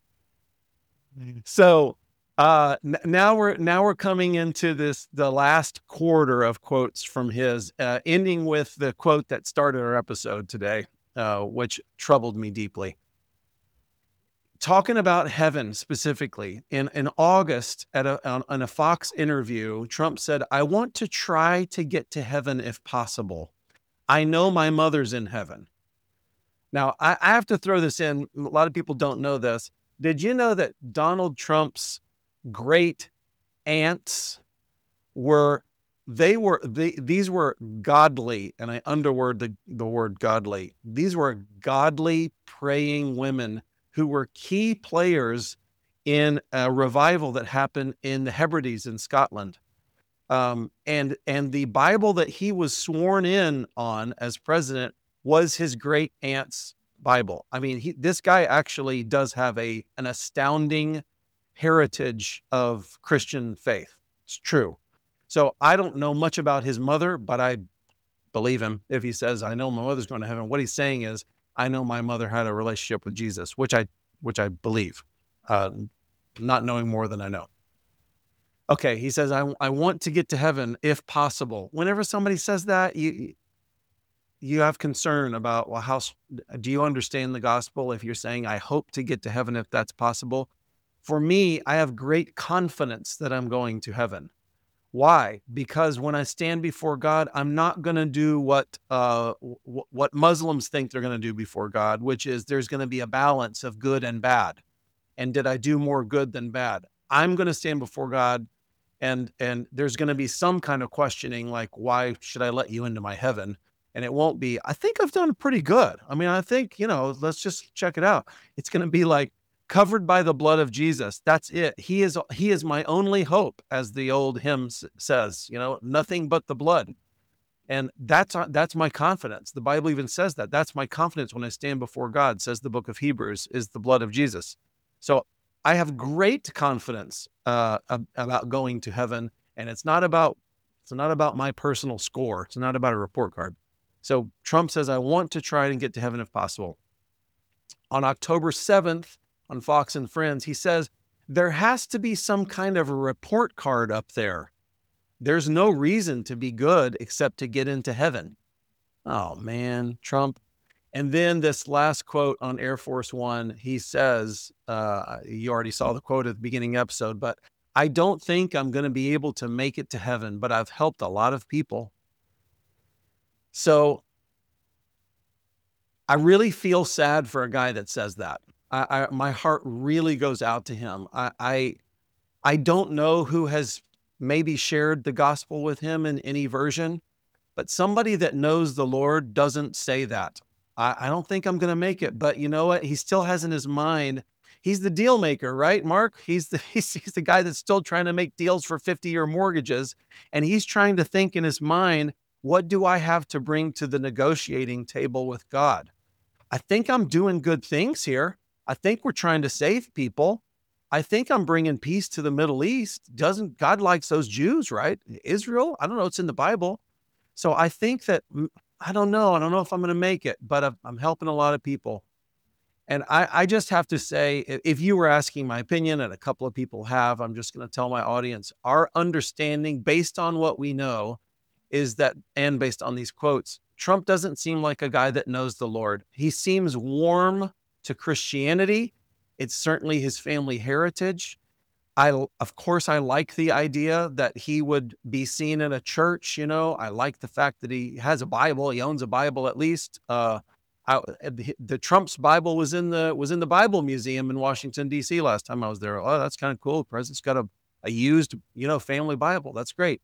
So uh, n- now we're now we're coming into this the last quarter of quotes from his, uh, ending with the quote that started our episode today, uh, which troubled me deeply. Talking about heaven specifically, in in August at a on, on a Fox interview, Trump said, "I want to try to get to heaven if possible. I know my mother's in heaven." Now, I, I have to throw this in. A lot of people don't know this. Did you know that Donald Trump's great aunts were, they were, they, these were godly, and I underword the, the word godly. These were godly praying women who were key players in a revival that happened in the Hebrides in Scotland. Um, and, and the Bible that he was sworn in on as president was his great aunt's Bible. I mean, he, this guy actually does have a an astounding heritage of Christian faith. It's true. So I don't know much about his mother, but I believe him if he says, I know my mother's going to heaven. What he's saying is, I know my mother had a relationship with Jesus, which I which I believe, uh, not knowing more than I know. Okay, he says, I, I want to get to heaven if possible. Whenever somebody says that, you you have concern about, well, how do you understand the gospel if you're saying, I hope to get to heaven if that's possible? For me, I have great confidence that I'm going to heaven. Why? Because when I stand before God, I'm not going to do what uh, w- what Muslims think they're going to do before God, which is there's going to be a balance of good and bad. And did I do more good than bad? I'm going to stand before God, and and there's going to be some kind of questioning, like, why should I let you into my heaven? And it won't be, I think I've done pretty good. I mean, I think, you know, let's just check it out. It's going to be like, covered by the blood of Jesus. That's it. He is he is my only hope, as the old hymn s- says, you know, nothing but the blood. And that's uh, that's my confidence. The Bible even says that. That's my confidence when I stand before God, says the book of Hebrews, is the blood of Jesus. So I have great confidence uh, ab- about going to heaven, and it's not about it's not about my personal score. It's not about a report card. So Trump says, I want to try and get to heaven if possible. On October seventh, on Fox and Friends, he says, there has to be some kind of a report card up there. There's no reason to be good except to get into heaven. Oh, man, Trump. And then this last quote on Air Force One, he says, uh, you already saw the quote at the beginning episode, but I don't think I'm going to be able to make it to heaven, but I've helped a lot of people. So I really feel sad for a guy that says that. I, I my heart really goes out to him. I, I I don't know who has maybe shared the gospel with him in any version, but somebody that knows the Lord doesn't say that. I, I don't think I'm going to make it, but you know what? He still has in his mind. He's the deal maker, right, Mark? He's the he's, he's the guy that's still trying to make deals for fifty-year mortgages, and he's trying to think in his mind, what do I have to bring to the negotiating table with God? I think I'm doing good things here. I think we're trying to save people. I think I'm bringing peace to the Middle East. Doesn't God likes those Jews, right? Israel? I don't know. It's in the Bible. So I think that, I don't know. I don't know if I'm going to make it, but I'm, I'm helping a lot of people. And I, I just have to say, if you were asking my opinion, and a couple of people have, I'm just going to tell my audience, our understanding based on what we know is that, and based on these quotes, Trump doesn't seem like a guy that knows the Lord. He seems warm to Christianity. It's certainly his family heritage. I, of course, I like the idea that he would be seen in a church. You know, I like the fact that he has a Bible. He owns a Bible at least. Uh, I, the, the Trump's Bible was in the was in the Bible Museum in Washington D C last time I was there. Oh, that's kind of cool. The president's got a a used, you know, family Bible. That's great.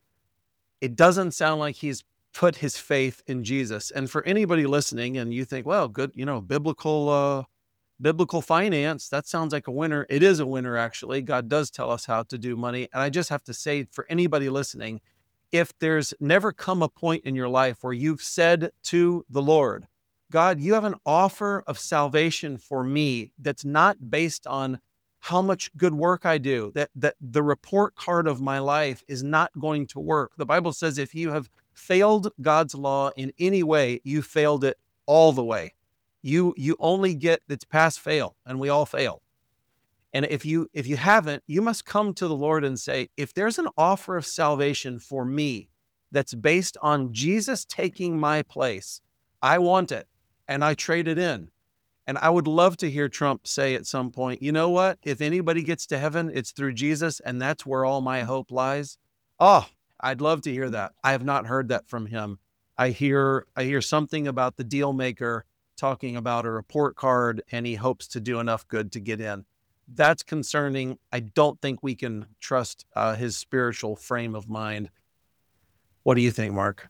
It doesn't sound like he's put his faith in Jesus. And for anybody listening, and you think, well, good, you know, biblical, uh, biblical finance, that sounds like a winner. It is a winner, actually. God does tell us how to do money. And I just have to say, for anybody listening, if there's never come a point in your life where you've said to the Lord, God, you have an offer of salvation for me that's not based on how much good work I do, that, that the report card of my life is not going to work. The Bible says if you have failed God's law in any way, you failed it all the way. You you only get, it's pass fail, and we all fail. And if you if you haven't, you must come to the Lord and say, if there's an offer of salvation for me that's based on Jesus taking my place, I want it, and I trade it in. And I would love to hear Trump say at some point, you know what? If anybody gets to heaven, it's through Jesus, and that's where all my hope lies. Oh, I'd love to hear that. I have not heard that from him. I hear I hear something about the deal maker talking about a report card, and he hopes to do enough good to get in. That's concerning. I don't think we can trust uh, his spiritual frame of mind. What do you think, Mark?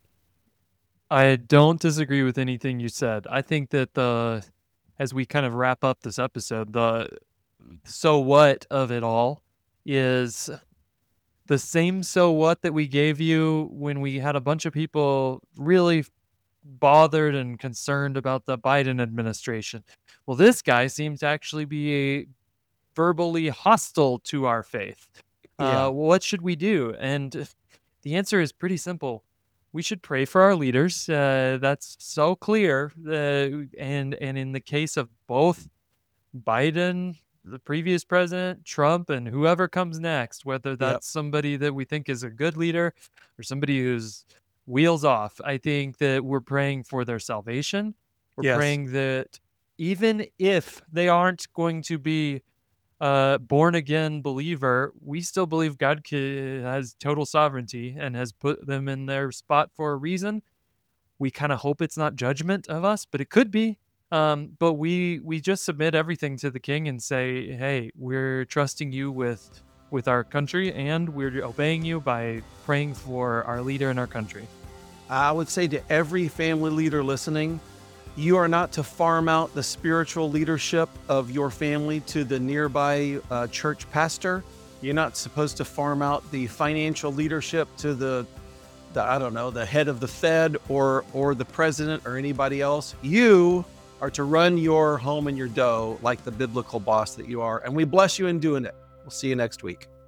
I don't disagree with anything you said. I think that the, as we kind of wrap up this episode, the so what of it all is the same so what that we gave you when we had a bunch of people really bothered and concerned about the Biden administration. Well, this guy seems to actually be verbally hostile to our faith. Yeah. Uh, what should we do? And the answer is pretty simple. We should pray for our leaders. Uh, that's so clear. Uh, and and in the case of both Biden, the previous president, Trump, and whoever comes next, whether that's somebody that we think is a good leader or somebody who's wheels off, I think that we're praying for their salvation. We're Yes. praying that even if they aren't going to be a born again believer, we still believe God ca- has total sovereignty and has put them in their spot for a reason. We kind of hope it's not judgment of us, but it could be. Um, but we we just submit everything to the king and say, hey, we're trusting you with with our country, and we're obeying you by praying for our leader in our country. I would say to every family leader listening, you are not to farm out the spiritual leadership of your family to the nearby uh, church pastor. You're not supposed to farm out the financial leadership to the, the, I don't know, the head of the Fed or or the president or anybody else. You are to run your home and your dough like the biblical boss that you are. And we bless you in doing it. We'll see you next week.